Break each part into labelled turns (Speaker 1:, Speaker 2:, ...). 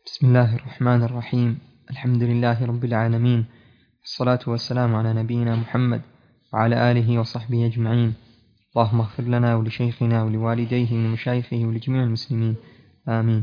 Speaker 1: بسم الله الرحمن الرحيم. الحمد لله رب العالمين، الصلاة والسلام على نبينا محمد وعلى آله وصحبه أجمعين. اللهم اغفر لنا ولشيخنا ولوالديه ولمشايخه ولجميع المسلمين، آمين.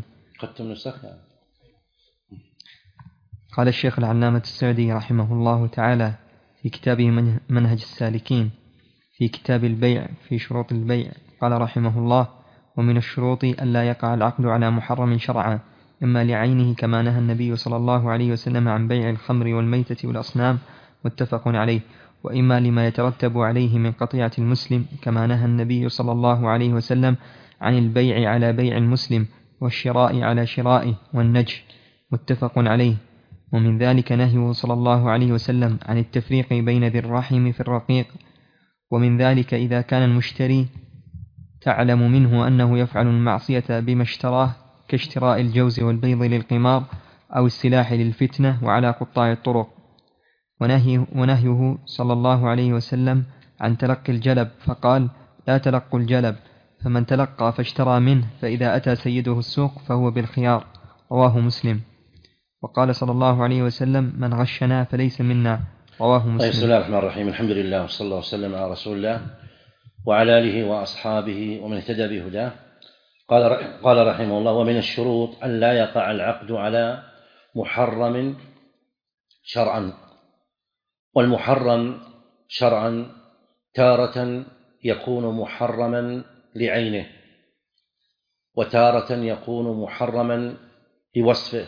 Speaker 1: قال الشيخ العلامة السعدي رحمه الله تعالى في كتابه منهج السالكين في كتاب البيع في شروط البيع، قال رحمه الله: ومن الشروط ألا يقع العقد على محرم شرعا، إما لعينه كما نهى النبي صلى الله عليه وسلم عن بيع الخمر والميتة والأصنام متفق عليه، وإما لما يترتب عليه من قطيعة المسلم كما نهى النبي صلى الله عليه وسلم عن البيع على بيع المسلم والشراء على شرائه والنجش متفق عليه. ومن ذلك نهيه صلى الله عليه وسلم عن التفريق بين ذي الرحم في الرقيق. ومن ذلك إذا كان المشتري تعلم منه أنه يفعل المعصية بما اشتراه كاشتراء الجوز والبيض للقمار أو السلاح للفتنة وعلى قطاع الطرق. ونهيه صلى الله عليه وسلم عن تلقي الجلب، فقال: لا تلقوا الجلب، فمن تلقى فاشترى منه فإذا أتى سيده السوق فهو بالخيار، رواه مسلم. وقال صلى الله عليه وسلم: من غشنا فليس منا، رواه مسلم.
Speaker 2: بسم الله الرحمن الرحيم. الحمد لله وصلى الله وسلم على رسول الله وعلى آله وأصحابه ومن اهتدى بهداه. قال رحمه الله: ومن الشروط أن لا يقع العقد على محرم شرعا. والمحرم شرعا تارة يكون محرما لعينه، وتارة يكون محرما لوصفه،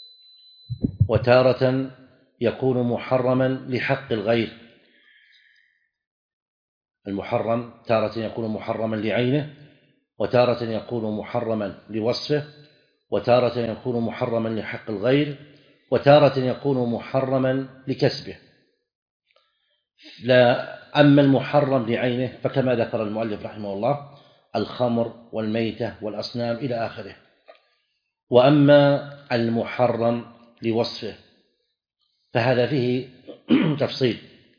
Speaker 2: وتارة يكون محرما لحق الغير. المحرم تارة يكون محرما لعينه، وتارة يكون محرما لوصفه، وتارة يكون محرما لحق الغير، وتارة يكون محرما لكسبه. أما المحرم لعينه فكما ذكر المؤلف رحمه الله: الخمر والميتة والأصنام إلى آخره. وأما المحرم لوصفه فهذا فيه تفصيل،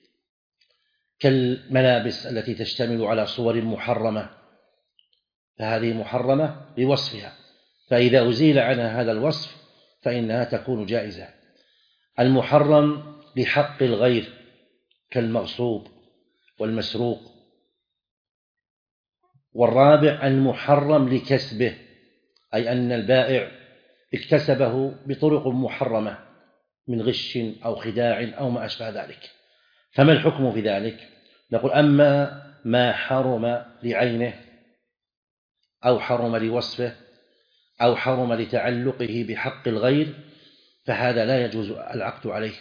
Speaker 2: كالملابس التي تشتمل على صور محرمة، فهذه محرمة لوصفها، فإذا أزيل عنها هذا الوصف فإنها تكون جائزة. المحرم لحق الغير كالمغصوب والمسروق. والرابع المحرم لكسبه، أي أن البائع اكتسبه بطرق محرمة من غش أو خداع أو ما أشبه ذلك. فما الحكم في ذلك؟ نقول: أما ما حرم لعينه أو حرم لوصفه أو حرم لتعلقه بحق الغير فهذا لا يجوز العقد عليه.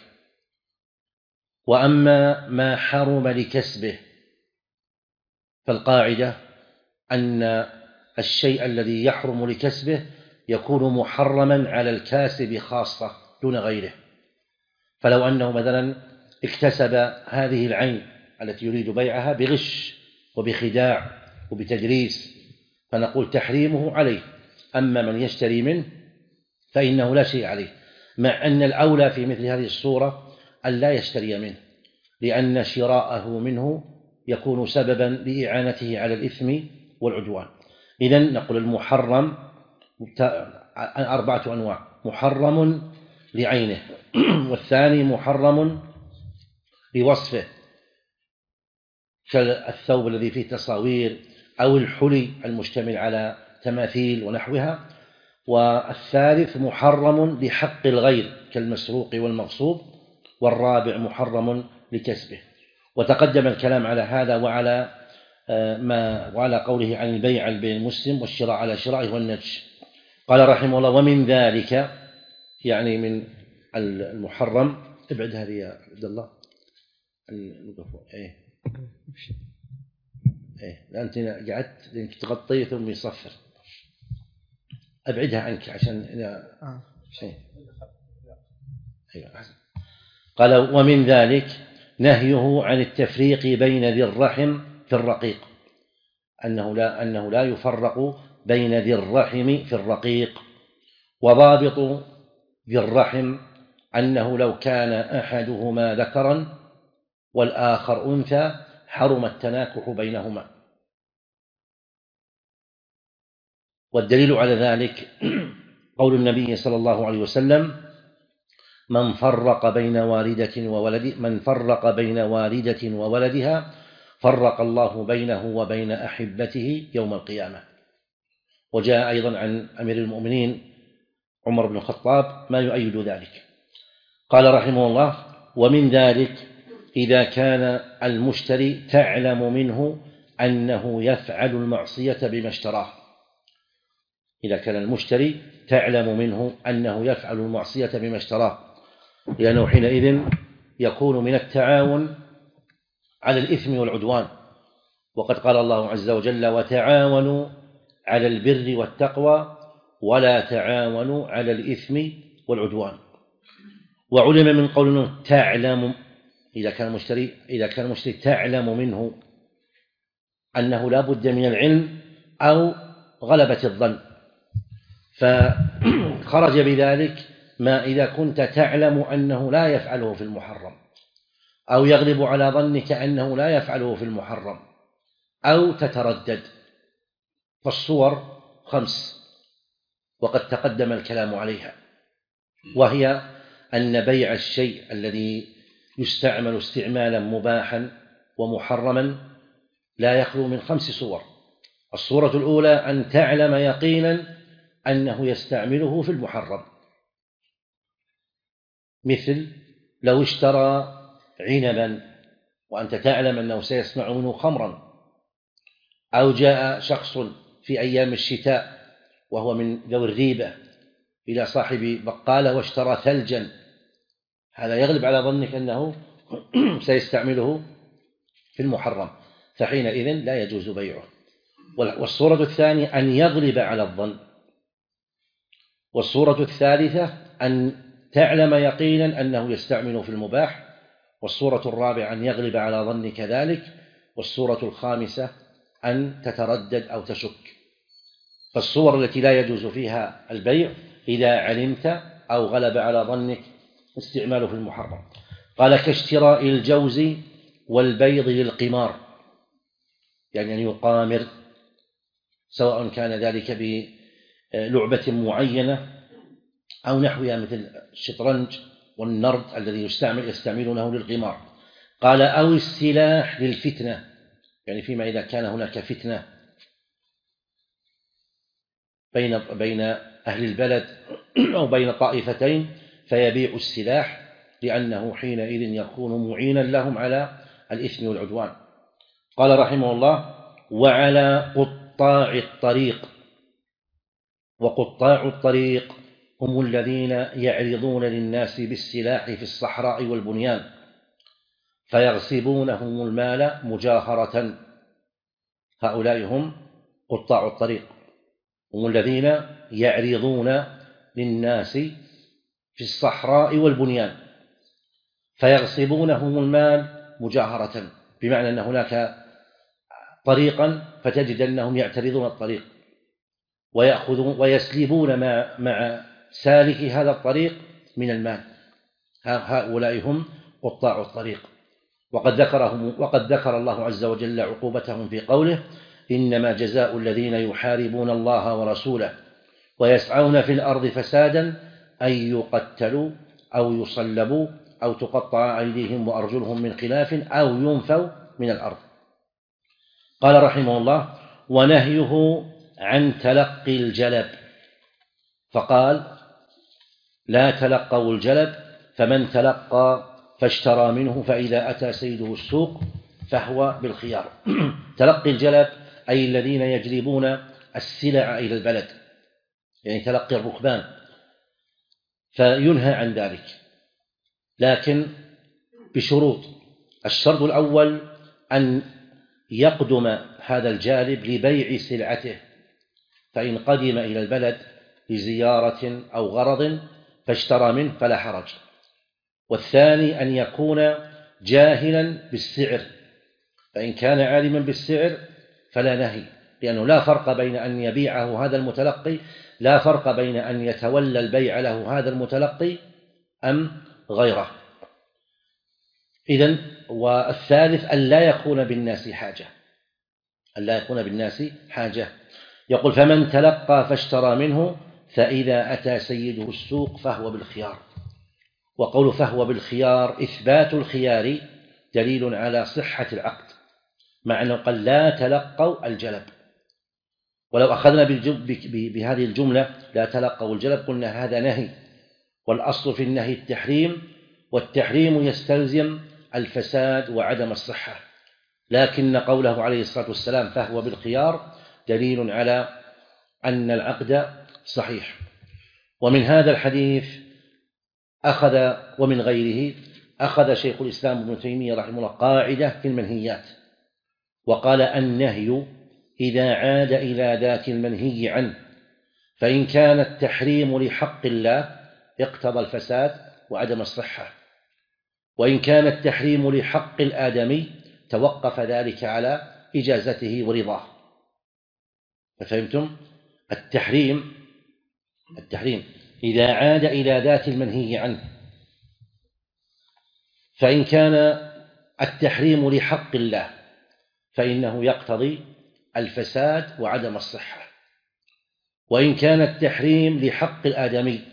Speaker 2: وأما ما حرم لكسبه فالقاعدة أن الشيء الذي يحرم لكسبه يكون محرما على الكاسب خاصة دون غيره. فلو أنه مثلا اكتسب هذه العين التي يريد بيعها بغش وبخداع وبتدريس فنقول تحريمه عليه. أما من يشتري منه فإنه لا شيء عليه، مع أن الأولى في مثل هذه الصورة أن لا يشتري منه، لأن شراءه منه يكون سببا لإعانته على الإثم والعدوان. إذن نقول المحرم 4 أنواع: محرم لعينه، والثاني محرم لوصفه كالثوب الذي فيه تصاوير أو الحلي المشتمل على تماثيل ونحوها، والثالث محرم لحق الغير كالمسروق والمغصوب، والرابع محرم لكسبه. وتقدم الكلام على هذا وعلى قوله عن البيع على بيع المسلم والشراء على شرائه والنجش. قال رحمه الله: ومن ذلك، يعني من المحرم. ابعد هذه يا عبد الله. لا أنت قعدت لأنك تغطيه ثم يصفر. أبعدها عنك عشان قال: ومن ذلك نهيه عن التفريق بين ذي الرحم في الرقيق، أنه لا يفرق بين ذي الرحم في الرقيق. وضابط ذي الرحم أنه لو كان أحدهما ذكرا والآخر أنثى حرم التناكح بينهما. والدليل على ذلك قول النبي صلى الله عليه وسلم: من فرق بين والدة وولدها فرق الله بينه وبين أحبته يوم القيامة. وجاء أيضا عن أمير المؤمنين عمر بن الخطاب ما يؤيد ذلك. قال رحمه الله: ومن ذلك إذا كان المشتري تعلم منه أنه يفعل المعصية بما اشتراه. إذا كان المشتري تعلم منه أنه يفعل المعصية بما اشتراه، لأنه حينئذ يكون من التعاون على الإثم والعدوان. وقد قال الله عز وجل: وتعاونوا على البر والتقوى ولا تعاونوا على الإثم والعدوان. وعلم من قوله تعلم، إذا كان المشتري تعلم منه أنه لا بد من العلم أو غلبة الظن، فخرج بذلك ما إذا كنت تعلم أنه لا يفعله في المحرم، أو يغلب على ظنك أنه لا يفعله في المحرم، أو تتردد. فالصور 5 وقد تقدم الكلام عليها، وهي أن بيع الشيء الذي يستعمل استعمالا مباحا ومحرما لا يخلو من 5 صور. الصورة الأولى أن تعلم يقينا أنه يستعمله في المحرم، مثل لو اشترى عنبا وأنت تعلم أنه سيصنع منه خمرا، أو جاء شخص في أيام الشتاء وهو من ذوي الريبة إلى صاحب بقالة واشترى ثلجا، هذا يغلب على ظنك أنه سيستعمله في المحرم، فحينئذ لا يجوز بيعه. والصورة الثانية أن يغلب على الظن. والصورة الثالثة أن تعلم يقينا أنه يستعمل في المباح. والصورة الرابعة أن يغلب على ظنك ذلك. والصورة الخامسة أن تتردد أو تشك. فالصور التي لا يجوز فيها البيع إذا علمت أو غلب على ظنك استعماله في المحرم. قال: كاشتراء الجوز والبيض للقمار، يعني أن يقامر، سواء كان ذلك بلعبة معينة أو نحوها مثل الشطرنج والنرد الذي يستعملونه للقمار. قال: أو السلاح للفتنة، يعني فيما إذا كان هناك فتنة بين أهل البلد أو بين طائفتين فيبيع السلاح، لأنه حينئذ يكون معينا لهم على الإثم والعدوان. قال رحمه الله: وعلى قطاع الطريق. وقطاع الطريق هم الذين يعرضون للناس بالسلاح في الصحراء والبنيان فيغصبونهم المال مجاهرة. هؤلاء هم قطاع الطريق، هم الذين يعرضون للناس في الصحراء والبنيان فيغصبونهم المال مجاهرة، بمعنى أن هناك طريقا فتجد أنهم يعترضون الطريق ويأخذون ويسلبون مع سالك هذا الطريق من المال. هؤلاء هم قطاع الطريق. وقد ذكر الله عز وجل عقوبتهم في قوله: إنما جزاء الذين يحاربون الله ورسوله ويسعون في الأرض فسادا أن يقتلوا أو يصلبوا أو تقطع أيديهم وأرجلهم من خلاف أو ينفوا من الأرض. قال رحمه الله: ونهيه عن تلقي الجلب، فقال: لا تلقوا الجلب، فمن تلقى فاشترى منه فإذا أتى سيده السوق فهو بالخيار. تلقي الجلب أي الذين يجلبون السلع إلى البلد، يعني تلقي الركبان، فينهى عن ذلك، لكن بشروط. الشرط الأول أن يقدم هذا الجالب لبيع سلعته، فإن قدم إلى البلد لزيارة أو غرض فاشترى منه فلا حرج. والثاني أن يكون جاهلا بالسعر، فإن كان عالما بالسعر فلا نهي، لأنه لا فرق بين أن يبيعه هذا المتلقي، لا فرق بين أن يتولى البيع له هذا المتلقي أم غيره. إذن والثالث أن لا يكون بالناس حاجة، أن لا يكون بالناس حاجة. يقول: فمن تلقى فاشترى منه فإذا أتى سيده السوق فهو بالخيار. وقول فهو بالخيار إثبات الخيار دليل على صحة العقد، مع أنه قال لا تلقوا الجلب. ولو أخذنا بهذه الجملة لا تلقوا الجلب قلنا هذا نهي، والأصل في النهي التحريم، والتحريم يستلزم الفساد وعدم الصحة. لكن قوله عليه الصلاة والسلام فهو بالخيار دليل على أن العقد صحيح. ومن هذا الحديث ومن غيره أخذ شيخ الإسلام ابن تيمية رحمه الله قاعدة في المنهيات، وقال النهي إذا عاد إلى ذات المنهي عنه، فإن كان التحريم لحق الله اقتضى الفساد وعدم الصحة، وإن كان التحريم لحق الآدمي توقف ذلك على إجازته ورضاه. ففهمتم؟ التحريم إذا عاد إلى ذات المنهي عنه، فإن كان التحريم لحق الله فإنه يقتضي الفساد وعدم الصحة، وإن كان التحريم لحق الآدمي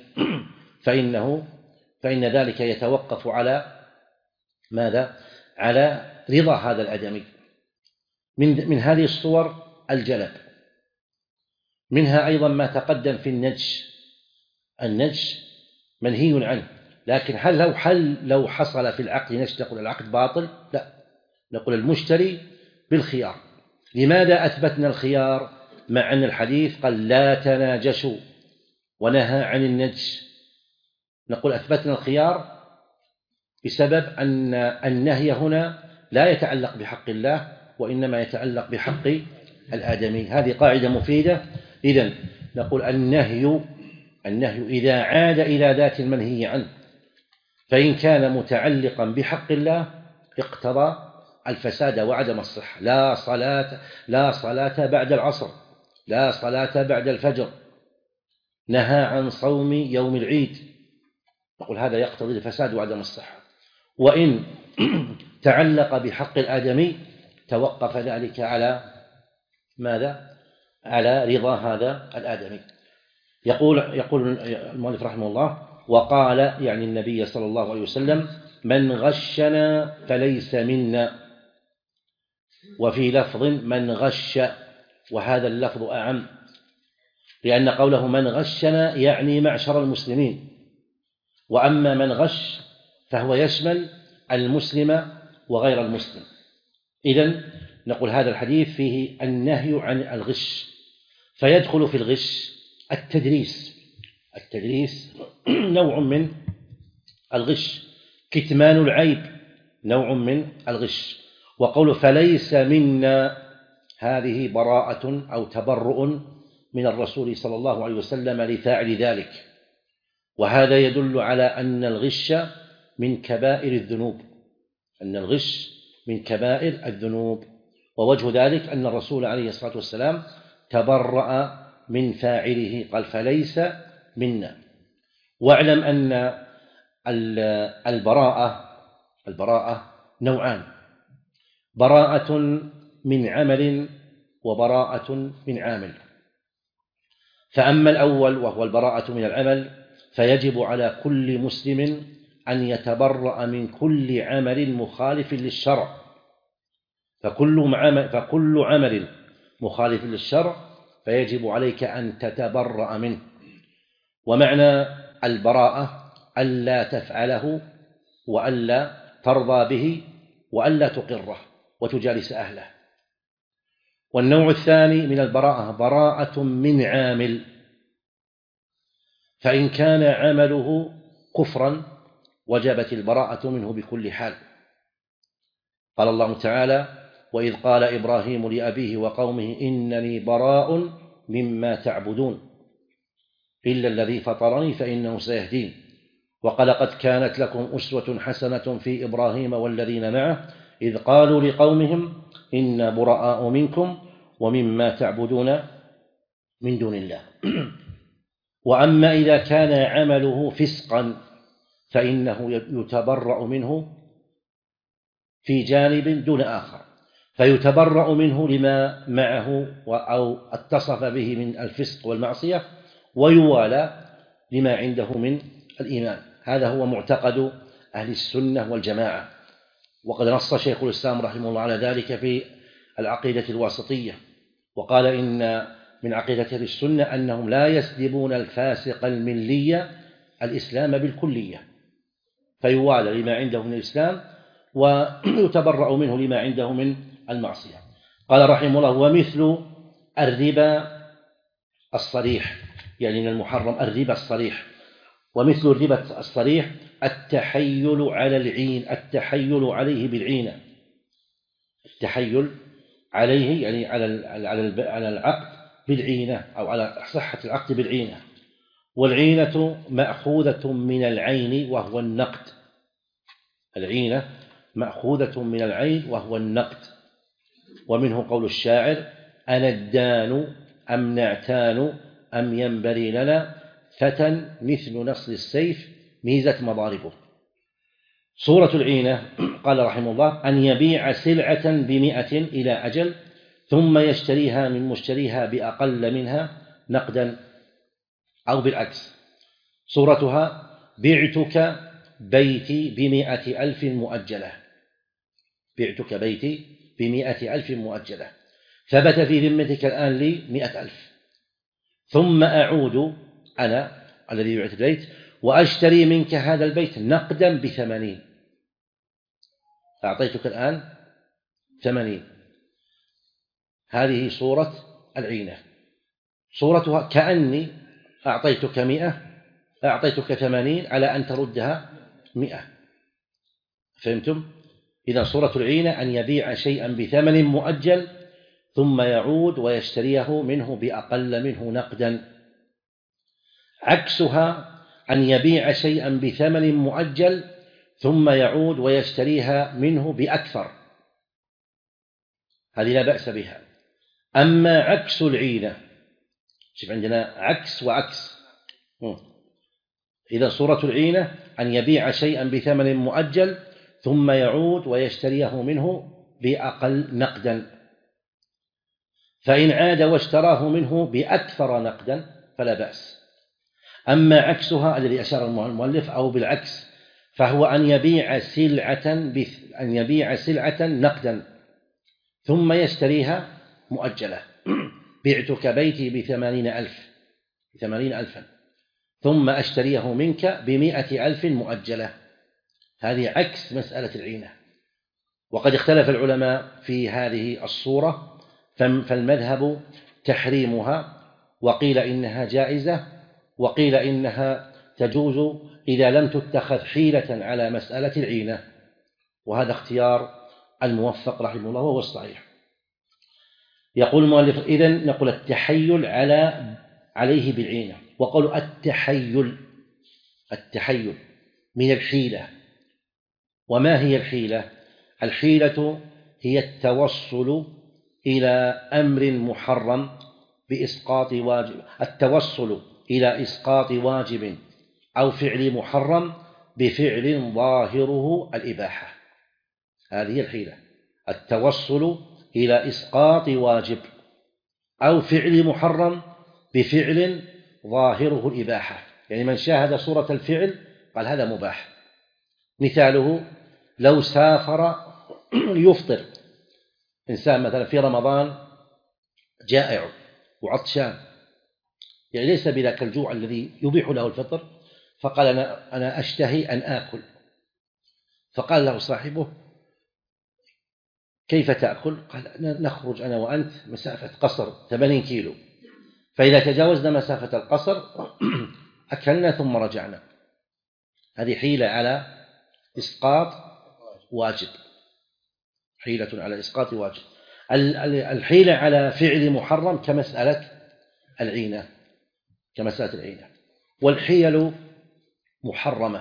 Speaker 2: فإن ذلك يتوقف على ماذا؟ على رضا هذا الآدمي. من هذه الصور الجلب، منها أيضا ما تقدم في النجش منهي عنه، لكن هل لو حصل في العقد نجش نقول العقد باطل؟ لا، نقول المشتري بالخيار. لماذا أثبتنا الخيار مع أن الحديث قال لا تناجشوا ونهى عن النجش؟ نقول أثبتنا الخيار بسبب أن النهي هنا لا يتعلق بحق الله وإنما يتعلق بحق الآدمي. هذه قاعدة مفيدة. إذن نقول النهي إذا عاد إلى ذات المنهي عنه، فإن كان متعلقا بحق الله اقتضى الفساد وعدم الصحة. لا صلاة بعد العصر، لا صلاة بعد الفجر، نهى عن صوم يوم العيد، نقول هذا يقتضي الفساد وعدم الصحة. وإن تعلق بحق الآدمي توقف ذلك على ماذا؟ على رضا هذا الآدمي. يقول المؤلف رحمه الله وقال يعني النبي صلى الله عليه وسلم من غشنا فليس منا، وفي لفظ من غش، وهذا اللفظ أعم، لأن قوله من غشنا يعني معشر المسلمين، وأما من غش فهو يشمل المسلم وغير المسلم. إذن نقول هذا الحديث فيه النهي عن الغش، فيدخل في الغش التدريس نوع من الغش، كتمان العيب نوع من الغش. وقول فليس منا هذه براءة أو تبرؤ من الرسول صلى الله عليه وسلم لفاعل ذلك، وهذا يدل على أن الغش من كبائر الذنوب، ووجه ذلك أن الرسول عليه الصلاة والسلام تبرأ من فاعله، قال فليس منا. واعلم أن البراءة نوعان: براءة من عمل وبراءة من عامل. فأما الأول وهو البراءة من العمل فيجب على كل مسلم أن يتبرأ من كل عمل مخالف للشرع، فكل عمل مخالف للشرع فيجب عليك أن تتبرأ منه. ومعنى البراءة ألا تفعله وألا ترضى به وألا تقره وتجالس أهله. والنوع الثاني من البراءة براءة من عامل، فإن كان عمله كفرا وجبت البراءة منه بكل حال. قال الله تعالى وإذ قال إبراهيم لأبيه وقومه إنني براء مما تعبدون إلا الذي فطرني فإنه سيهدين. وقال قد كانت لكم أسوة حسنة في إبراهيم والذين معه إذ قالوا لقومهم إنا براء منكم ومما تعبدون من دون الله. وأما إذا كان عمله فسقا فإنه يتبرأ منه في جانب دون آخر، فيتبرأ منه لما معه أو اتصف به من الفسق والمعصية، ويوالى لما عنده من الإيمان. هذا هو معتقد أهل السنة والجماعة، وقد نص شيخ الإسلام رحمه الله على ذلك في العقيدة الواسطية، وقال إن من عقيدة أهل السنة أنهم لا يسلبون الفاسق الملي الإسلام بالكلية، فيوالى لما عنده من الإسلام ويتبرأ منه لما عنده من المعصية. قال رحمه الله: ومثل الربا الصريح، يعني من المحرم الربا الصريح. ومثل الربا الصريح التحيل على العين، التحيل عليه بالعينة، التحيل عليه يعني على العقد بالعينة أو على صحة العقد بالعينة. والعينة مأخوذة من العين وهو النقد، العينة مأخوذة من العين وهو النقد. ومنه قول الشاعر: أنا الدان أم نعتان أم ينبري لنا فتى مثل نصر السيف ميزت مضاربه. صورة العينة قال رحمه الله: أن يبيع سلعة ب100 إلى أجل ثم يشتريها من مشتريها بأقل منها نقدا، أو بالعكس. صورتها: بعتك بيتي ب100,000 مؤجلة، بعتك بيتي ب100,000 مؤجلة، ثبت في ذمتك الآن لي 100,000، ثم أعود أنا الذي بعت البيت وأشتري منك هذا البيت نقدا ب80، أعطيتك الآن 80. هذه صورة العينة. صورتها كأني أعطيتك 100 أعطيتك 80 على أن تردها 100. فهمتم؟ إذا صورة العينة أن يبيع شيئا بثمن مؤجل ثم يعود ويشتريه منه بأقل منه نقدا. عكسها أن يبيع شيئا بثمن مؤجل ثم يعود ويشتريها منه بأكثر، هذه لا بأس بها. أما عكس العينة، شوف عندنا عكس وعكس. إذا صورة العينة أن يبيع شيئا بثمن مؤجل ثم يعود ويشتريه منه بأقل نقدا، فإن عاد واشتراه منه بأكثر نقدا فلا بأس. أما عكسها الذي أشار المؤلف أو بالعكس، فهو أن يبيع سلعة نقدا ثم يشتريها مؤجلة. بعتك بيتي ب80,000 ثم أشتريه منك ب100,000 مؤجلة، هذه عكس مسألة العينة. وقد اختلف العلماء في هذه الصورة، فالمذهب تحريمها، وقيل إنها جائزة، وقيل إنها تجوز إذا لم تتخذ حيلة على مسألة العينة، وهذا اختيار الموفق رحمه الله وهو الصحيح. يقول المؤلف: إذن نقول التحيل عليه بالعينة. وقالوا التحيل من الحيلة. وما هي الحيلة؟ الحيلة هي التوصل إلى أمر محرم بإسقاط واجب، التوصل إلى إسقاط واجب أو فعل محرم بفعل ظاهره الإباحة، هذه هي الحيلة، التوصل إلى إسقاط واجب أو فعل محرم بفعل ظاهره الإباحة. يعني من شاهد صورة الفعل قال هذا مباح. مثاله: لو سافر يفطر إنسان مثلا في رمضان جائع وعطشان، يعني ليس بذاك الجوع الذي يبيح له الفطر، فقال أنا أشتهي أن آكل، فقال له صاحبه: كيف تأكل؟ قال: نخرج أنا وأنت مسافة قصر 80 كيلو، فإذا تجاوزنا مسافة القصر أكلنا ثم رجعنا. هذه حيلة على إسقاط واجب، حيلة على إسقاط واجب. الحيلة على فعل محرم كمسألة العينة، والحيل محرمة،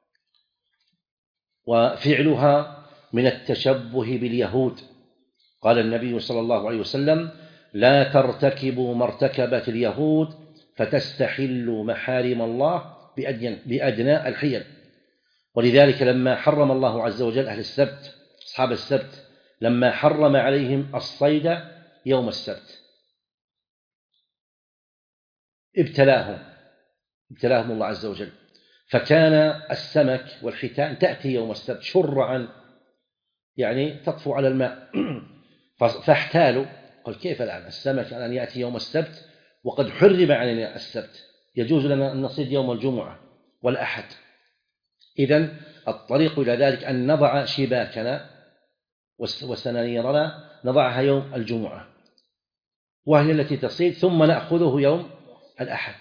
Speaker 2: وفعلها من التشبه باليهود. قال النبي صلى الله عليه وسلم: لا ترتكبوا ما ارتكبت اليهود فتستحلوا محارم الله بأدنى الحيل. ولذلك لما حرم الله عز وجل أهل السبت، أصحاب السبت، لما حرم عليهم الصيد يوم السبت، ابتلاهم الله عز وجل، فكان السمك والحيتان تأتي يوم السبت شرعا، يعني تطفو على الماء. فاحتالوا، قال كيف الآن السمك الآن يأتي يوم السبت وقد حرم علينا السبت، يجوز لنا أن نصيد يوم الجمعة والأحد. إذن الطريق إلى ذلك أن نضع شباكنا وسنانيرنا نضعها يوم الجمعة وهي التي تصيد، ثم نأخذه يوم الأحد،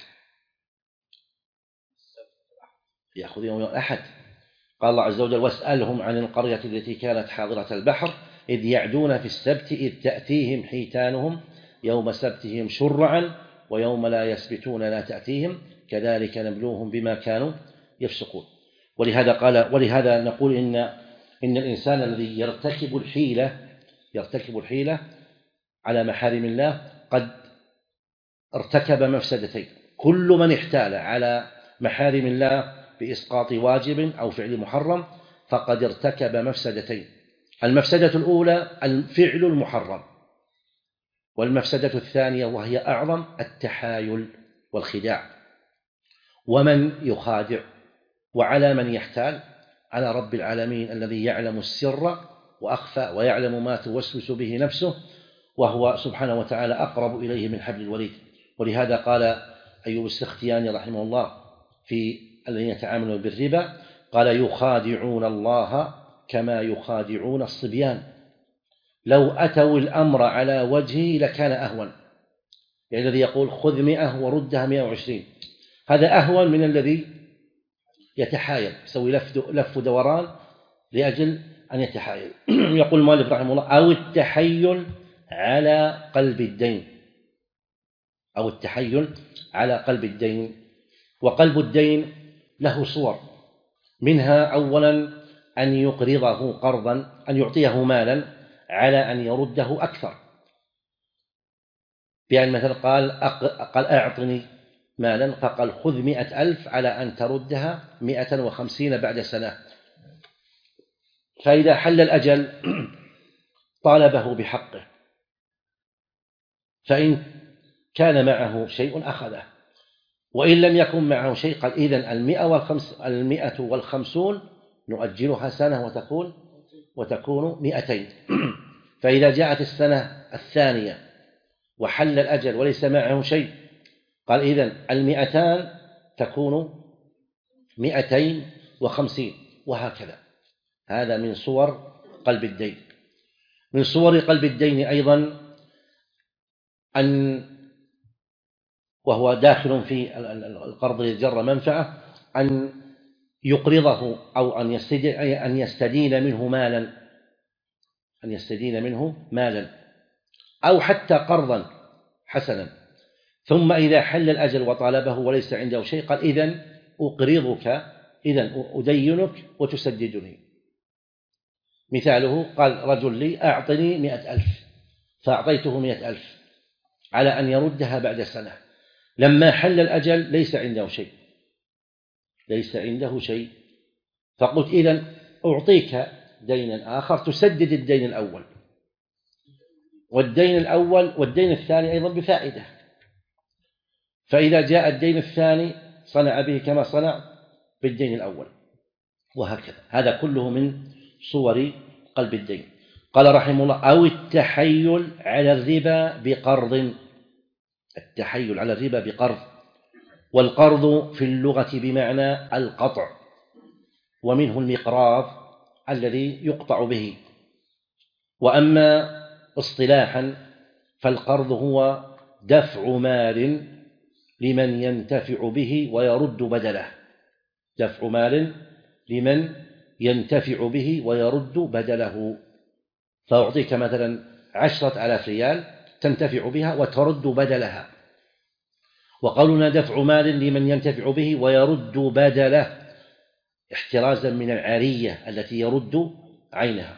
Speaker 2: يأخذ يوم الأحد. قال الله عز وجل: واسألهم عن القرية التي كانت حاضرة البحر إذ يعدون في السبت إذ تأتيهم حيتانهم يوم سبتهم شرعا ويوم لا يسبتون لا تأتيهم كذلك نبلوهم بما كانوا يفسقون. ولهذا نقول إن الإنسان الذي يرتكب الحيلة على محارم الله قد ارتكب مفسدتين. كل من احتال على محارم الله بإسقاط واجب أو فعل محرم فقد ارتكب مفسدتين: المفسدة الأولى الفعل المحرم، والمفسدة الثانية وهي أعظم التحايل والخداع. ومن يخادع وعلى من يحتال؟ على رب العالمين الذي يعلم السر وأخفى ويعلم ما توسوس به نفسه، وهو سبحانه وتعالى أقرب إليه من حبل الوريد. ولهذا قال أيوب السختياني رحمه الله في الذين يتعاملون بالربا، قال: يخادعون الله كما يخادعون الصبيان، لو أتوا الأمر على وجهه لكان أهون. يعني الذي يقول خذ 100 وردها 120 هذا أهون من الذي يتحايل، يسوي لف دوران لأجل أن يتحايل. يقول المؤلف رحمه الله: أو التحيل على قلب الدين. وقلب الدين له صور، منها أولا أن يقرضه قرضا، أن يعطيه مالا على أن يرده أكثر، بأن مثلا قال أعطني مالا، فقال خذ 100,000 على أن تردها 150 بعد سنة. فإذا حل الأجل طالبه بحقه، فإن كان معه شيء أخذه، وإن لم يكن معه شيء قال إذن 150 نؤجلها سنة وتكون 200. فإذا جاءت السنة الثانية وحل الأجل وليس معه شيء قال إذن 200 تكون 250، وهكذا. هذا من صور قلب الدين. من صور قلب الدين أيضا وهو داخل في القرض للجر منفعة، أن يقرضه أو أن يستدين منه مالا أو حتى قرضا حسنا، ثم إذا حل الأجل وطالبه وليس عنده شيء قال إذن أقرضك، إذن أدينك وتسددني. مثاله قال رجل لي أعطني 100,000 فأعطيته 100,000 على أن يردها بعد سنة، لما حل الأجل ليس عنده شيء، فقلت إذن أعطيك دينا آخر تسدد الدين الأول، والدين الثاني أيضا بفائدة. فإذا جاء الدين الثاني صنع به كما صنع بالدين الأول، وهكذا. هذا كله من صور قلب الدين. قال رحمه الله: أو التحيل على الربا بقرض. والقرض في اللغة بمعنى القطع، ومنه المقراض الذي يقطع به. وأما اصطلاحا فالقرض هو دفع مال لمن ينتفع به ويرد بدله، فأعطيك مثلا 10,000 ريال تنتفع بها وترد بدلها. وقولنا دفع مال لمن ينتفع به ويرد بدله احترازا من العارية التي يرد عينها.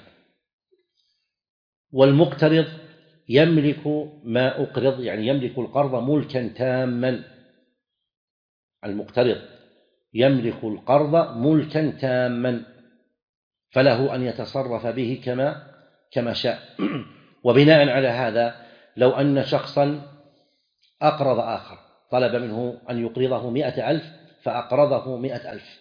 Speaker 2: والمقترض يملك ما أقرض، يعني يملك القرض ملكا تاما. المقترض يملك القرض ملكا تاما، فله أن يتصرف به كما شاء. وبناء على هذا لو أن شخصا أقرض آخر طلب منه أن يقرضه 100,000 فأقرضه 100,000،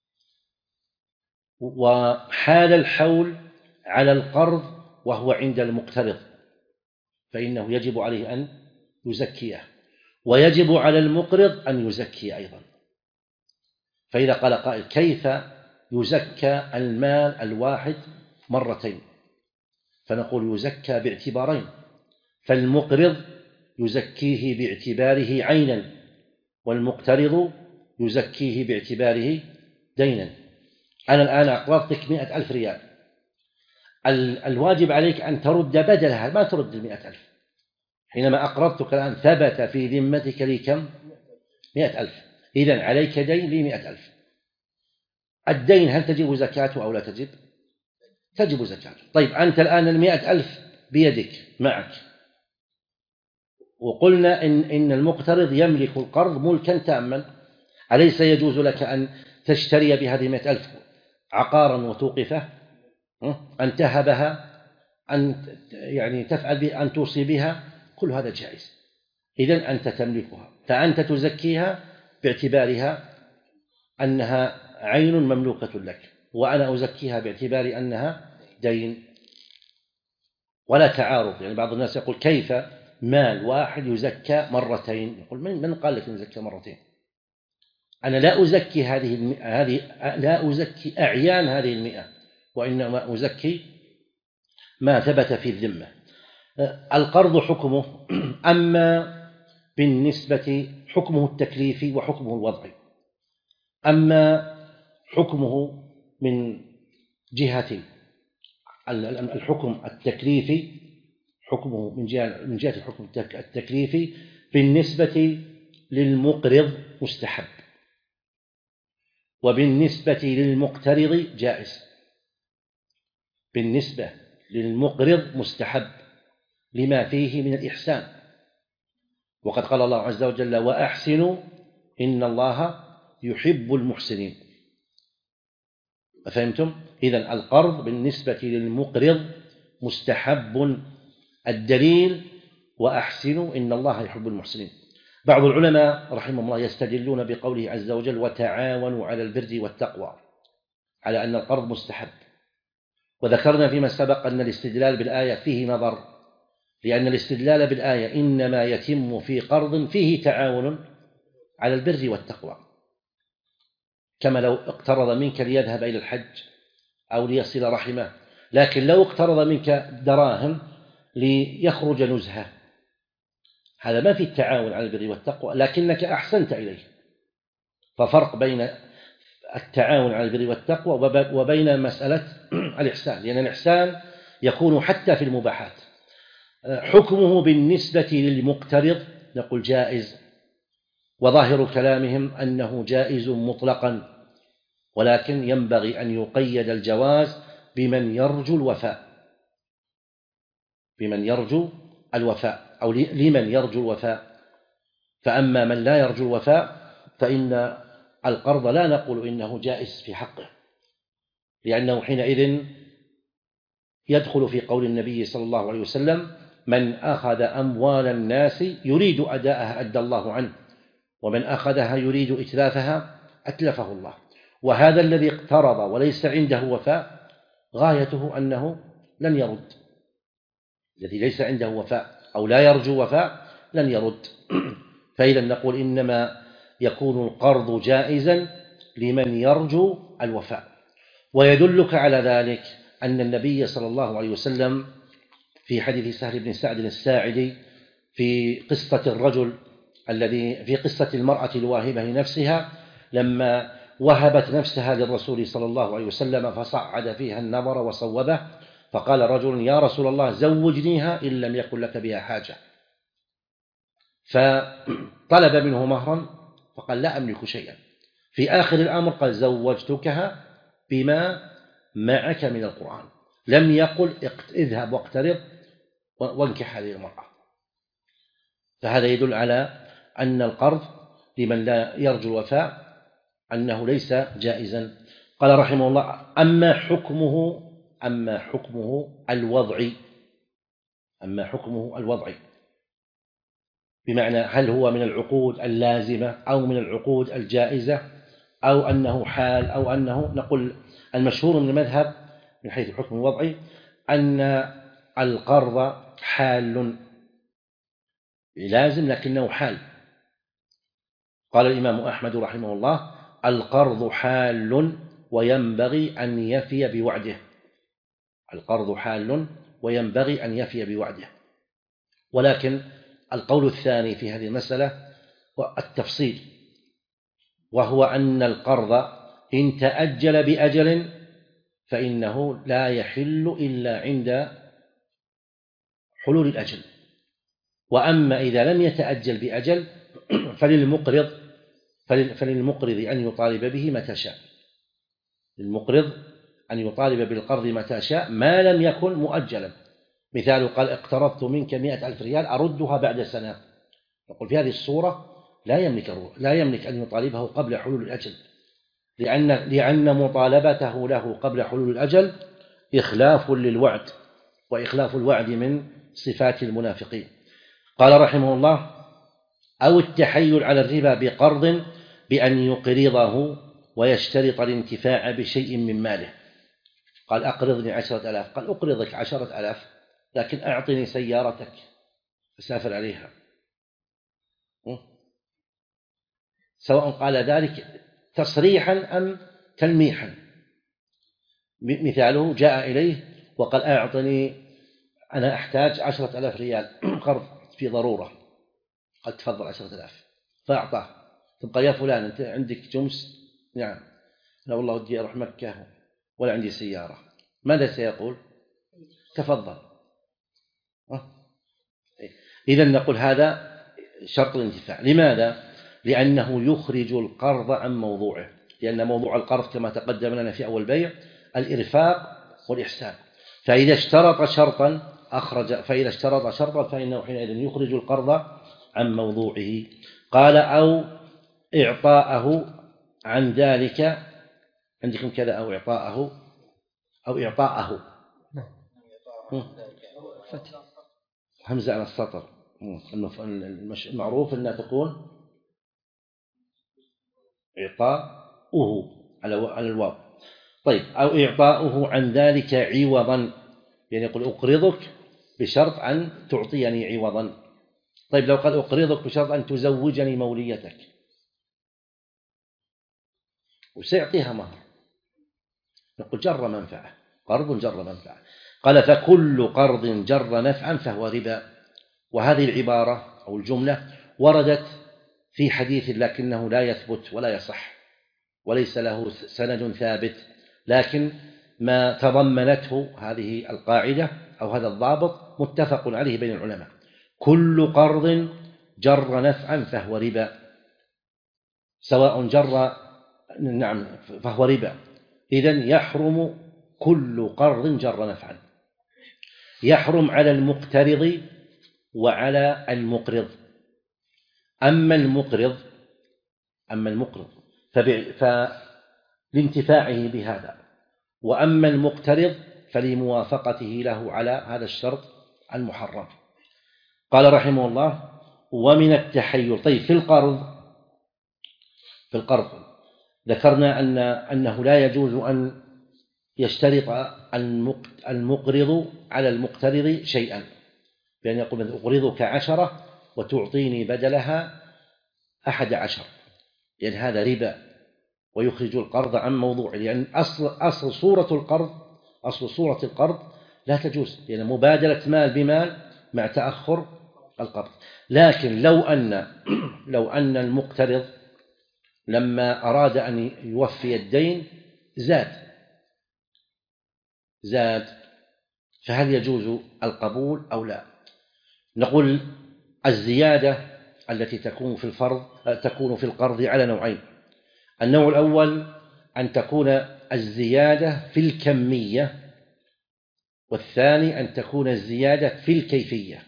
Speaker 2: وحال الحول على القرض وهو عند المقترض، فإنه يجب عليه أن يزكيه، ويجب على المقرض أن يزكي أيضا. فإذا قال قائل: كيف يزكى المال الواحد مرتين؟ فنقول: يزكى باعتبارين، فالمقرض يزكيه باعتباره عينا، والمقترض يزكيه باعتباره دينا. أنا الآن أقرضتك 100,000 ريال، الواجب عليك أن ترد بدلها، ما ترد 100,000. حينما أقرضتك الآن ثبت في ذمتك لي كم؟ 100,000. إذن عليك دين لي 100,000. الدين هل تجب زكاته أو لا تجب؟ تجب زكاته. طيب، أنت الآن 100,000 بيدك معك، وقلنا إن المقترض يملك القرض ملكا تاما، أليس يجوز لك أن تشتري بهذه 100,000 عقارا وتوقفه، أن تهبها، أن يعني تفعل أن توصي بها؟ كل هذا جائز. إذن أنت تملكها، فأنت تزكيها باعتبارها أنها عين مملوكة لك، وأنا أزكيها باعتبار أنها دين. ولا تعارض. يعني بعض الناس يقول: كيف مال واحد يزكى مرتين؟ يقول: من قال لك يزكى مرتين؟ أنا لا أزكي لا أزكي أعيان هذه 100، وإنما أزكي ما ثبت في الذمة. القرض حكمه، أما بالنسبة حكمه التكليفي وحكمه الوضعي. أما حكمه من جهة الحكم التكليفي، حكمه من جهة الحكم التكليفي بالنسبة للمقرض مستحب، وبالنسبة للمقترض جائز. بالنسبة للمقرض مستحب لما فيه من الإحسان، وقد قال الله عز وجل: وأحسنوا إن الله يحب المحسنين. أفهمتم؟ إذن القرض بالنسبة للمقرض مستحب، الدليل: وأحسنوا إن الله يحب المحسنين. بعض العلماء رحمهم الله يستدلون بقوله عز وجل: وتعاونوا على البر والتقوى، على أن القرض مستحب. وذكرنا فيما سبق أن الاستدلال بالآية فيه نظر، لأن الاستدلال بالآية إنما يتم في قرض فيه تعاون على البر والتقوى، كما لو اقترض منك ليذهب إلى الحج أو ليصل رحمه. لكن لو اقترض منك دراهم ليخرج نزهة، هذا ما في التعاون على البر والتقوى، لكنك أحسنت إليه. ففرق بين التعاون على البر والتقوى وبين مسألة الإحسان، لأن الإحسان يكون حتى في المباحات. حكمه بالنسبة للمقترض نقول جائز، وظاهر كلامهم أنه جائز مطلقا، ولكن ينبغي أن يقيد الجواز بمن يرجو الوفاء، بمن يرجو الوفاء، أو لمن يرجو الوفاء. فأما من لا يرجو الوفاء فإن القرض لا نقول إنه جائز في حقه، لأنه حينئذ يدخل في قول النبي صلى الله عليه وسلم: من أخذ أموال الناس يريد أداءها أدى الله عنه، ومن أخذها يريد إتلافها أتلفه الله. وهذا الذي اقترض وليس عنده وفاء غايته أنه لن يرد، الذي ليس عنده وفاء أو لا يرجو وفاء لن يرد. فإذا نقول إنما يكون القرض جائزا لمن يرجو الوفاء. ويدلك على ذلك أن النبي صلى الله عليه وسلم في حديث سهل بن سعد الساعدي في قصة الرجل الذي في قصة المرأة الواهبة لنفسها لما وهبت نفسها للرسول صلى الله عليه وسلم فصعد فيها النظر وصوبه، فقال رجل: يا رسول الله زوجنيها إن لم يكن لك بها حاجة. فطلب منه مهرا فقال: لا أملك شيئا. في آخر الأمر قال: زوجتكها بما معك من القرآن، لم يقل اذهب واقترض وانكح هذه المرأة. فهذا يدل على أن القرض لمن لا يرجو الوفاء أنه ليس جائزا. قال رحمه الله: أما حكمه الوضعي، بمعنى هل هو من العقود اللازمة أو من العقود الجائزة أو أنه حال أو أنه، نقول المشهور من المذهب من حيث الحكم الوضعي أن القرض حال لازم لكنه حال. قال الإمام أحمد رحمه الله: القرض حال وينبغي أن يفي بوعده. القرض حال وينبغي أن يفي بوعده. ولكن القول الثاني في هذه المسألة هو التفصيل، وهو أن القرض إن تأجل بأجل فإنه لا يحل إلا عند حلول الأجل، وأما إذا لم يتأجل بأجل فللمقرض أن يطالب به متى شاء. للمقرض أن يطالب بالقرض متى شاء ما لم يكن مؤجلا. مثال: قال: اقترضت منك 100,000 ريال أردها بعد سنة. نقول في هذه الصورة لا يملك أن يطالبه قبل حلول الأجل، لأن مطالبته له قبل حلول الأجل إخلاف للوعد، وإخلاف الوعد من صفات المنافقين. قال رحمه الله: أو التحيل على الربا بقرض بأن يقرضه ويشترط الانتفاع بشيء من ماله. قال: أقرضني 10,000. قال: أقرضك 10,000 لكن أعطني سيارتك أسافر عليها. سواء قال ذلك تصريحا أم تلميحا. مثاله: جاء إليه وقال: أعطني، أنا أحتاج 10,000 ريال قرض في ضرورة. قال: تفضل 10,000. فأعطاه. ثم قال: يا فلان أنت عندك جمس؟ نعم. لا والله ودي أروح مكة ولا عندي سيارة. ماذا سيقول؟ تفضل. إذن نقول هذا شرط الانتفاع. لماذا؟ لأنه يخرج القرض عن موضوعه، لأن موضوع القرض كما تقدم لنا في أول بيع الإرفاق والإحسان. فإذا اشترط شرطا فإنه حينئذ يخرج القرض عن موضوعه. قال: أو إعطاءه عن ذلك. عندكم كذا: أو إعطاءه همزة على السطر. المعروف أنها تكون إعطاؤه على الواو. طيب: أو إعطاؤه عن ذلك عوضا، يعني يقول: أقرضك بشرط أن تعطيني عوضا. طيب لو قال: أقرضك بشرط أن تزوجني موليتك، وسيعطيها مهر، نقول: جر منفعة، قرض جر منفعة. قال: فكل قرض جر نفعا فهو ربا. وهذه العبارة أو الجملة وردت في حديث لكنه لا يثبت ولا يصح وليس له سند ثابت، لكن ما تضمنته هذه القاعدة أو هذا الضابط متفق عليه بين العلماء: كل قرض جر نفعا فهو ربا، سواء جر، نعم، فهو ربا. إذن يحرم كل قرض جر نفعا، يحرم على المقترض وعلى المقرض. أما المقرض فلانتفاعه بهذا، وأما المقترض فلموافقته له على هذا الشرط المحرم. قال رحمه الله: ومن التحيل. طيب في القرض ذكرنا أنه لا يجوز أن يشترط المقرض على المقترض شيئا، بأن يقول: أقرضك 10 وتعطيني بدلها 11، لأن هذا ربا ويخرج القرض عن موضوعه، لأن أصل صورة القرض لا تجوز، لأن مبادلة مال بمال مع تأخر القرض. لكن لو أن المقترض لما أراد أن يوفي الدين زاد، فهل يجوز القبول أو لا؟ نقول: الزيادة التي تكون في القرض على نوعين. النوع الأول أن تكون الزيادة في الكمية، والثاني أن تكون الزيادة في الكيفية.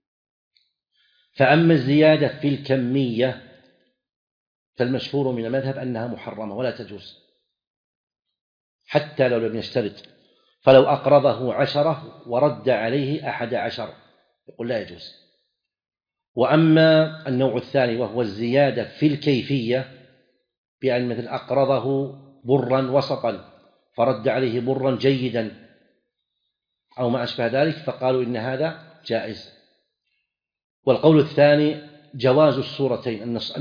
Speaker 2: فأما الزيادة في الكمية فالمشهور من المذهب أنها محرمة ولا تجوز حتى لو لم يشترط. فلو أقرضه 10 ورد عليه 11 يقول لا يجوز، وأما النوع الثاني وهو الزيادة في الكيفية، بأن مثل أقرضه برا وسطا فرد عليه برا جيدا أو ما أشبه ذلك، فقالوا إن هذا جائز. والقول الثاني جواز الصورتين،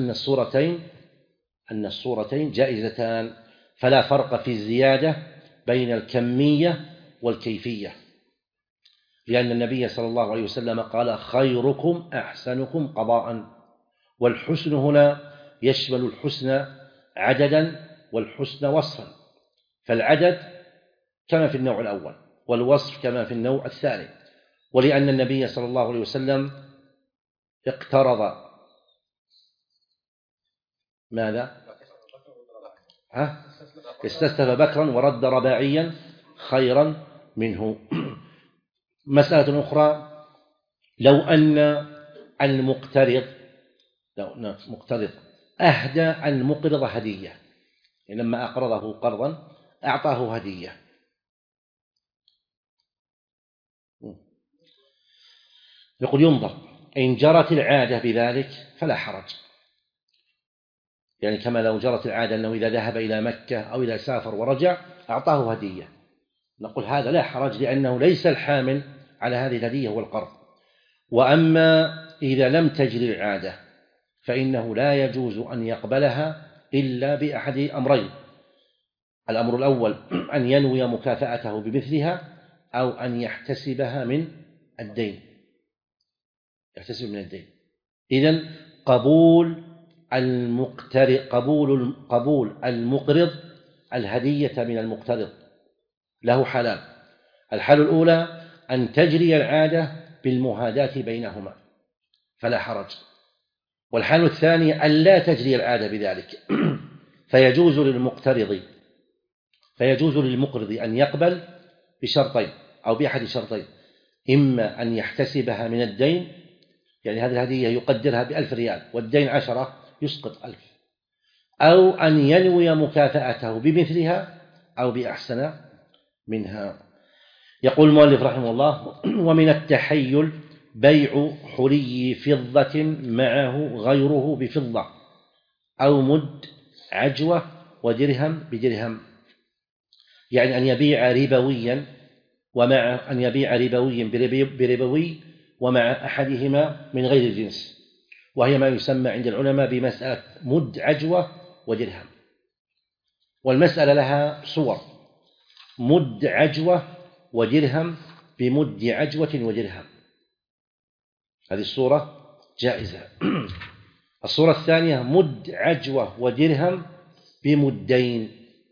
Speaker 2: أن الصورتين جائزتان، فلا فرق في الزيادة بين الكمية والكيفية، لأن النبي صلى الله عليه وسلم قال: خيركم أحسنكم قضاء. والحسن هنا يشمل الحسن عددا والحسن وصفا، فالعدد كما في النوع الأول والوصف كما في النوع الثاني. ولأن النبي صلى الله عليه وسلم اقترض ماذا؟ استسلف بكرا ورد رباعيا خيرا منه. مسألة أخرى: لو أن المقترض أهدى المقرض هدية، لما أقرضه قرضا أعطاه هدية، يقول ينظر إن جرت العادة بذلك فلا حرج، يعني كما لو جرت العادة أنه إذا ذهب إلى مكة أو إذا سافر ورجع أعطاه هدية، نقول هذا لا حرج، لأنه ليس الحامل على هذه الهدية هو القرض. وأما إذا لم تجري العادة فإنه لا يجوز أن يقبلها إلا بأحد أمرين: الأمر الأول أن ينوي مكافأته بمثلها، أو أن يحتسبها من الدين، إذن قبول المقرض الهدية من المقترض له حالان: الحالة الأولى أن تجري العادة بالمهاداة بينهما فلا حرج، والحالة الثانية أن لا تجري العادة بذلك، فيجوز للمقرض أن يقبل بشرطين أو بأحد شرطين: إما أن يحتسبها من الدين، يعني هذه الهدية يقدرها ب1,000 ريال والدين 10 يسقط 1,000، أو أن ينوي مكافأته بمثلها أو بأحسن منها. يقول المؤلف رحمه الله: ومن التحيل بيع حلي فضة معه غيره بفضة، أو مد عجوة ودرهم بدرهم، يعني أن يبيع ربويا ومع أن يبيع ربويا بربوي ومع أحدهما من غير الجنس، وهي ما يسمى عند العلماء بمسألة مد عجوة ودرهم. والمسألة لها صور: مد عجوة ودرهم بمد عجوة ودرهم، هذه الصورة جائزة. الصورة الثانية مد عجوة ودرهم بمدين.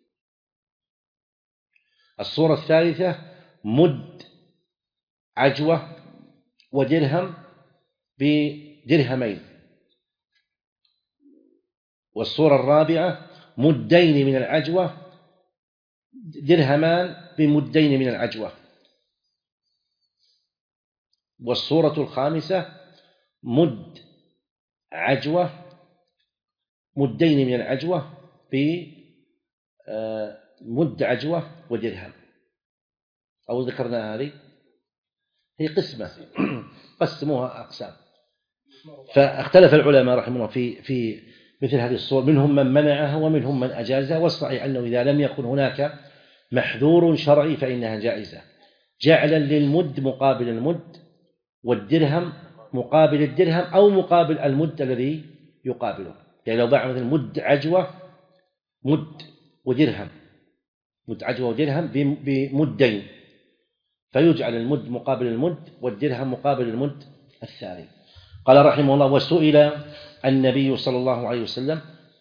Speaker 2: الصورة الثالثة مد عجوة ودرهم بدرهمين. والصورة الرابعة مدين من العجوة درهمان بمدين من العجوة. والصورة الخامسة مد عجوة مدين من العجوة بمد عجوة ودرهم. أو ذكرنا هذه هي قسمة قسموها أقسام، فاختلف العلماء رحمه الله في مثل هذه الصور، منهم من منعها ومنهم من أجازها. والصحيح أنه إذا لم يكن هناك محذور شرعي فإنها جائزة، جعلا للمد مقابل المد، والدرهم مقابل الدرهم، أو مقابل المد الذي يقابله. يعني لو باع مثل مد عجوة مد عجوة ودرهم بمدين، فيجعل المد مقابل المد والدرهم مقابل المد الثاني. قال رحمه الله: وسئل النبي صلى الله عليه وسلم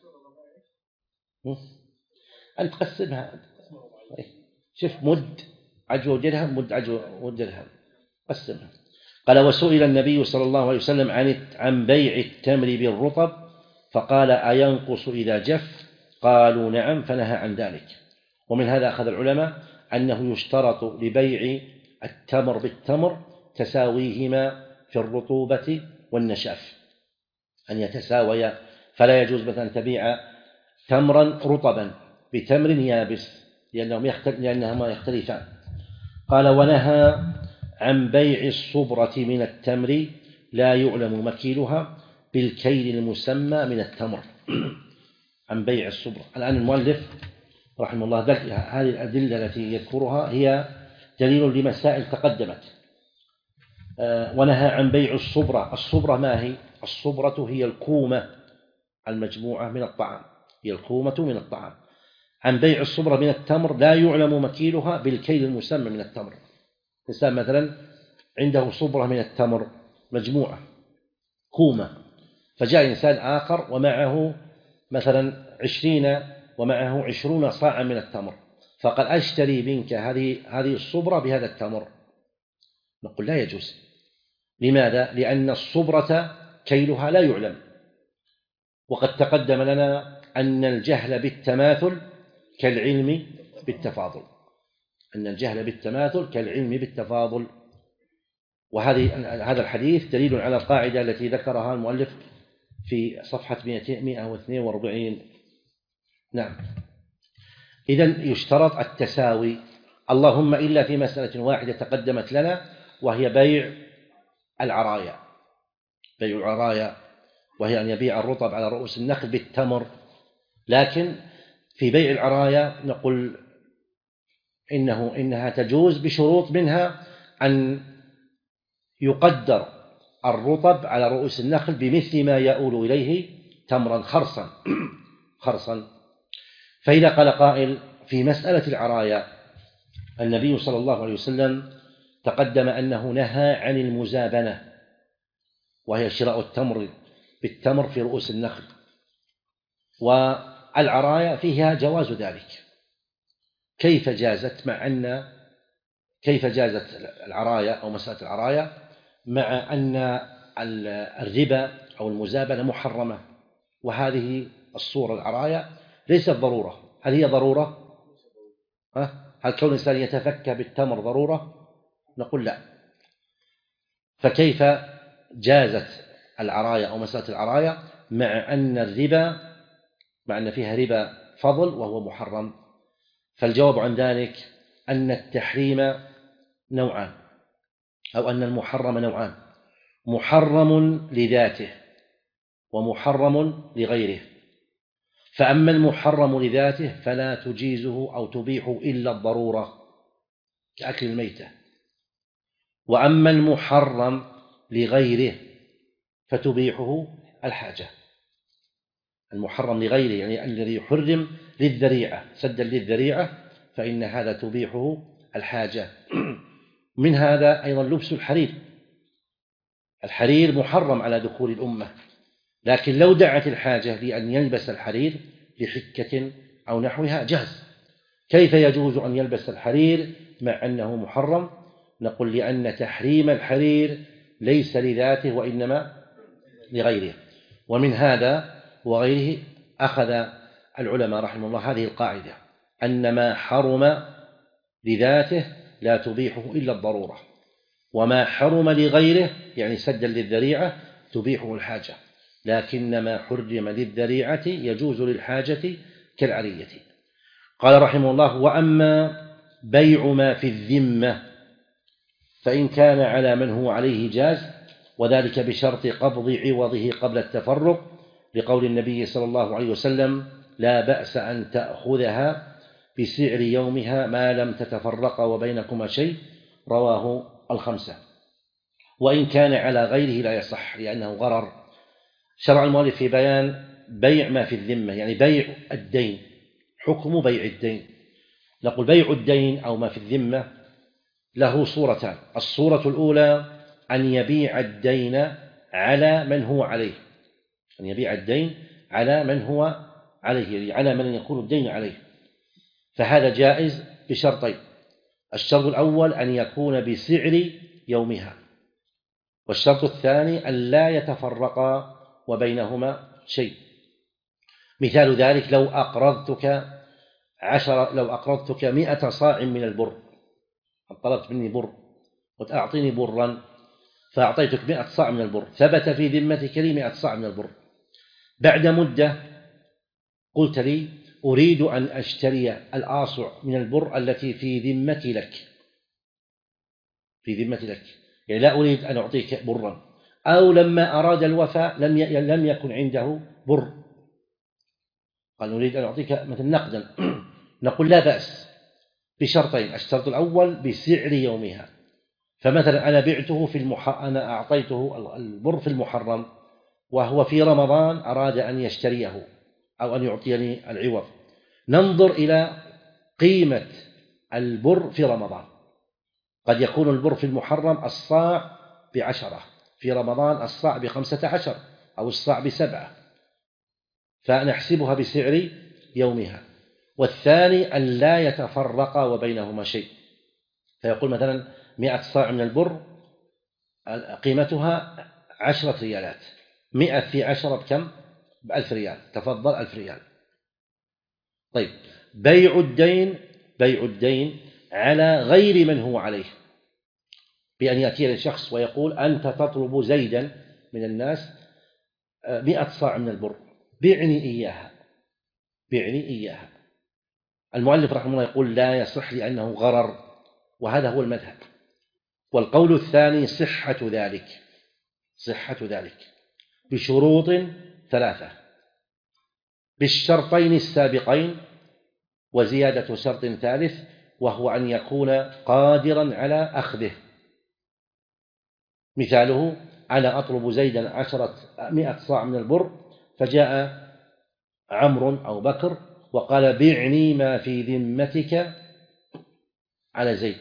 Speaker 2: أن تقسمها، شوف مد عجوة ودرهم مد عجوة ودرهم قسمها. قال: وسئل النبي صلى الله عليه وسلم عن بيع التمر بالرطب فقال: أينقص إذا جف؟ قالوا: نعم، فنهى عن ذلك. ومن هذا أخذ العلماء أنه يشترط لبيع التمر بالتمر تساويهما في الرطوبة والنشاف، أن يتساويا، فلا يجوز مثلا تبيع تمرا رطبا بتمر يابس لأنهما يختلفان. قال: ونهى عن بيع الصبرة من التمر لا يعلم مكيلها بالكيل المسمى من التمر عن بيع الصبرة. الآن المؤلف رحمه الله هذه الأدلة التي يذكرها هي دليل لمسائل تقدمت. ونهى عن بيع الصبرة. الصبرة ما هي؟ الصبرة هي الكومة المجموعة من الطعام، هي الكومة من الطعام. عن بيع الصبرة من التمر لا يعلم مكيلها بالكيل المسمى من التمر. إنسان مثلا عنده صبرة من التمر مجموعة كومة، فجاء إنسان آخر ومعه مثلا 20 صاعا من التمر، فقال أشتري منك هذه الصبرة بهذا التمر، نقول لا يجوز. لماذا؟ لأن الصبرة كيلها لا يعلم، وقد تقدم لنا أن الجهل بالتماثل كالعلم بالتفاضل، أن الجهل بالتماثل كالعلم بالتفاضل. هذا الحديث دليل على القاعدة التي ذكرها المؤلف في صفحة 142. نعم. إذن يشترط التساوي، اللهم إلا في مسألة واحدة تقدمت لنا، وهي بيع العرايا. بيع العرايا وهي أن يبيع الرطب على رؤوس النخل بالتمر. لكن في بيع العرايا نقول إنها تجوز بشروط، منها أن يقدر الرطب على رؤوس النخل بمثل ما يؤول إليه تمرا خرصا. فإذا قال قائل في مسألة العرايا النبي صلى الله عليه وسلم تقدم أنه نهى عن المزابنة، وهي شراء التمر بالتمر في رؤوس النخل، والعرايا فيها جواز ذلك. كيف جازت العرايا أو مسألة العرايا مع أن الربا أو المزابنة محرمة؟ وهذه الصورة العرايا ليست ضرورة. هل هي ضرورة؟ هل كون الإنسان يتفكى بالتمر ضرورة؟ نقول لا. فكيف جازت العرايا أو مسألة العرايا مع أن فيها ربا فضل وهو محرم؟ فالجواب عن ذلك أن التحريم نوعان، أو أن المحرم نوعان: محرم لذاته ومحرم لغيره. فأما المحرم لذاته فلا تجيزه أو تبيحه إلا الضرورة كأكل الميتة، وأما المحرم لغيره فتبيحه الحاجة. المحرم لغيره يعني الذي يحرم للذريعة، سدا للذريعة، فإن هذا تبيحه الحاجة. من هذا أيضا لبس الحرير محرم على دخول الأمة، لكن لو دعت الحاجة لأن يلبس الحرير لحكة أو نحوها جاز. كيف يجوز أن يلبس الحرير مع أنه محرم؟ نقول لأن تحريم الحرير ليس لذاته وإنما لغيره. ومن هذا وغيره أخذ العلماء رحمه الله هذه القاعدة: أن ما حرم لذاته لا تبيحه إلا الضرورة، وما حرم لغيره يعني سدا للذريعة تبيحه الحاجة، لكن ما حرم للذريعة يجوز للحاجة كالعرية. قال رحمه الله: وأما بيع ما في الذمة فإن كان على من هو عليه جاز، وذلك بشرط قبض عوضه قبل التفرق، لقول النبي صلى الله عليه وسلم: لا بأس أن تأخذها بسعر يومها ما لم تتفرق وبينكما شيء، رواه الخمسة. وإن كان على غيره لا يصح لأنه غرر. شرع المؤلف في بيان بيع ما في الذمة، يعني بيع الدين. حكم بيع الدين، نقول بيع الدين أو ما في الذمة له صورتان: الصورة الأولى أن يبيع الدين على من هو عليه، أن يبيع الدين على من هو عليه، على من يكون الدين عليه، فهذا جائز بشرطين: الشرط الأول أن يكون بسعر يومها، والشرط الثاني أن لا يتفرقا وبينهما شيء. مثال ذلك: لو أقرضتك 100 صاع من البر، طلبت مني بر وتعطيني برا، فأعطيتك 100 صاع من البر، ثبت في ذمتك لي 100 صاع من البر. بعد مدة قلت لي: أريد أن أشتري الآصع من البر التي في ذمتي لك، يعني لا أريد أن أعطيك برا، أو لما أراد الوفاء لم يكن عنده بر، قال نريد أن أعطيك مثل نقدا نقول لا بأس بشرطين: الشرط الأول بسعر يومها، فمثلا أنا بعته أنا أعطيته البر في المحرم وهو في رمضان أراد أن يشتريه أو أن يعطيني العوض، ننظر إلى قيمة البر في رمضان، قد يكون البر في المحرم الصاع ب10، في رمضان الصاع ب15 أو الصاع ب7، فنحسبها بسعر يومها. والثاني أن لا يتفرق وبينهما شيء، فيقول مثلا 100 صاع من البر قيمتها 10 ريالات، 100 في 10 بكم؟ ب1000 ريال، تفضل 1000 ريال. طيب بيع الدين على غير من هو عليه، بأن يأتي لشخص ويقول أنت تطلب زيدا من الناس 100 صاع من البر، بعني إياها. المؤلف رحمه الله يقول لا يصح لأنه غرر، وهذا هو المذهب. والقول الثاني صحة ذلك بشروط 3: بالشرطين السابقين وزيادة شرط ثالث، وهو أن يكون قادرا على أخذه. مثاله: أنا أطلب زيدا 100 صاع من البر، فجاء عمرو أو بكر وقال بعني ما في ذمتك على زيد،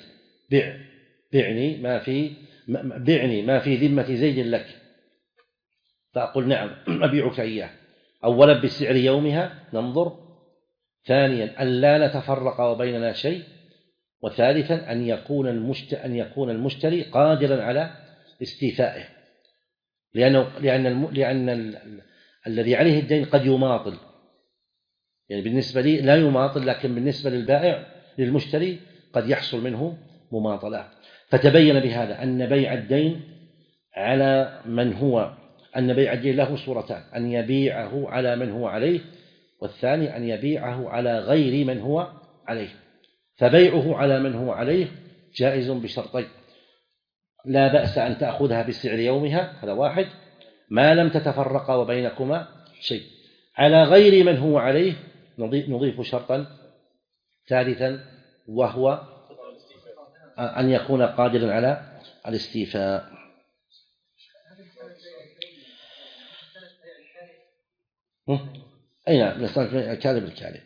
Speaker 2: بعني ما في ذمة زيد لك، فأقول نعم أبيعك إياه. أولا بسعر يومها ننظر، ثانيا أن لا نتفرق وبيننا شيء، وثالثا أن يكون المشتري قادرا على استيفائه، لأن الذي عليه الدين قد يماطل، يعني بالنسبة لي لا يماطل، لكن بالنسبة للبائع للمشتري قد يحصل منه مماطلة. فتبين بهذا أن بيع الدين له صورتان: أن يبيعه على من هو عليه، والثاني أن يبيعه على غير من هو عليه. فبيعه على من هو عليه جائز بشرطين: لا بأس أن تأخذها بسعر يومها، هذا واحد، ما لم تتفرق وبينكما شيء. على غير من هو عليه نضيف شرطا ثالثا، وهو أن يكون قادرا على الاستيفاء. أي نعم، نستخدم الكاذب الكاذب.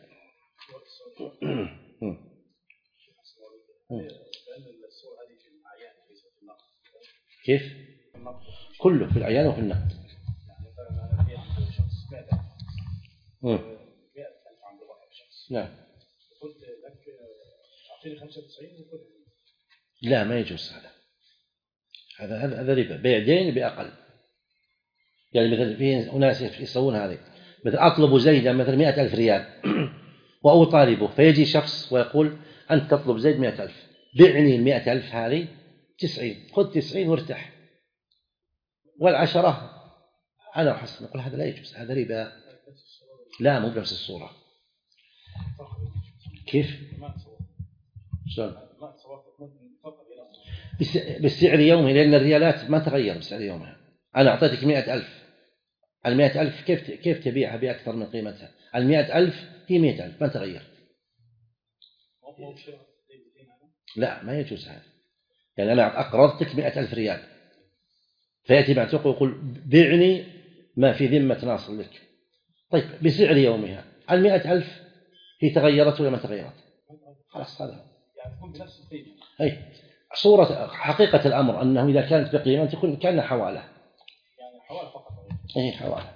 Speaker 2: كيف؟ كله في الأعيان وفي النقد. نعم. قلت لك أعطيني 95 لا، ما يجوز هذا ربا، بيع دين بأقل. يعني مثل في أناس يسوون هذه، مثل أطلب زيدا مثل 100,000 ريال وأطالبه، فيجي شخص ويقول أنت تطلب زيد 100,000، بعني 100,000 هذه 90، خذ 90 وارتاح، والعشرة أنا أحسن. نقول هذا لا يجوز، هذا ربا. لا، مو بنفس الصورة. كيف؟ شلون؟ بالسعر يومي، لأن الريالات ما تغير بالسعر يومها. أنا أعطيتك 100,000، 100,000 كيف تبيعها بأكثر من قيمتها؟ 100,000 هي 100,000 ما تغير. لا، ما يجوز هذا. يعني أنا أقرضتك 100,000 ريال، فيأتي معتق ويقول بعني ما في ذمة ناصر لك. طيب بسعر يومها 100,000 هي تغيرت ولا ما تغيرت؟ خلاص، هذا يعني تكون بنفس القيمة. أي صورة حقيقة الأمر أنه إذا كانت بقيمة تكون كأنها حوالة، يعني حوالة فقط. أي حوالة.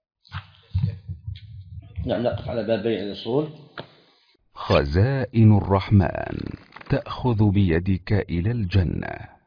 Speaker 2: نعم، نقف على باب بيع الأصول.
Speaker 3: خزائن الرحمن تأخذ بيدك إلى الجنة.